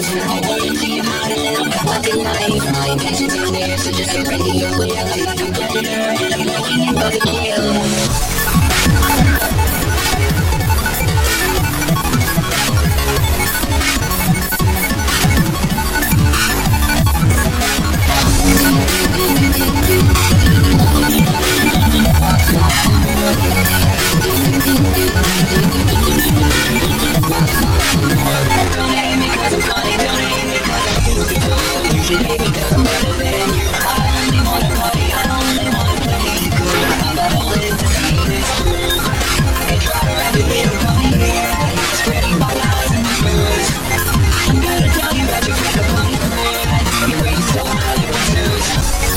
I wanna see you hot and I'm fucking nice. My intentions are there, so just get ready to will. I'm a predator and I'm looking you for the kill. Don't hate me cause I'm funny, don't hate me cause I'm beautiful. You should hate me cause I'm better than you. I only wanna party, I only wanna play it cool. I'm not holding to see this through. I try to wrap it in from here, spreading my lies and the truth. I'm gonna tell you that you're like a punk friend. You waste so Hollywood news.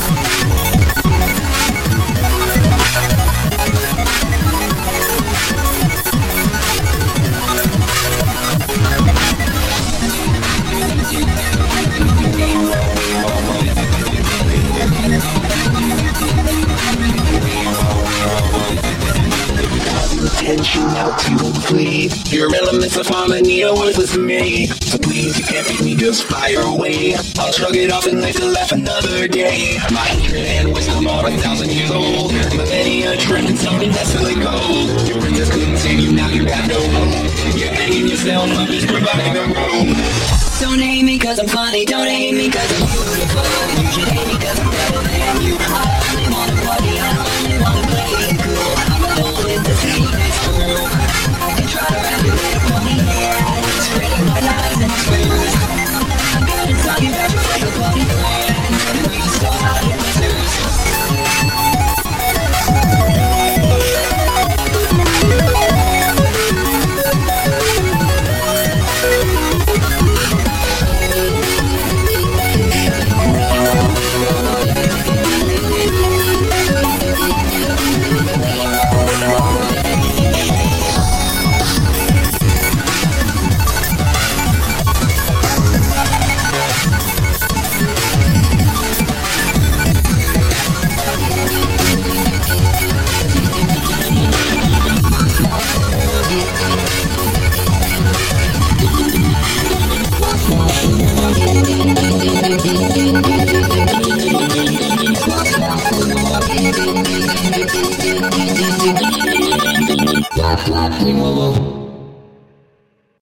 Attention, help you flee. Your elements of harmony are worthless to me. So please, you can't make me just fire away. I'll shrug it off and live to laugh another day. My hatred and wisdom are 1,000 years old. But many a trend and something that's really gold. Your princess couldn't save you, now you got no hope. You're hanging yourself, I'm just providing a robe. Don't hate me cause I'm funny, don't hate me cause I'm beautiful. You should hate me cause I'm better than you. I only wanna party, I only wanna play it cool. I'm not holding to see this through. I try to wrap it in from here, spreading my lies and truth. I'm gonna tell you that you're like a funny friend. We so hot in the news. Wow, wow, wow.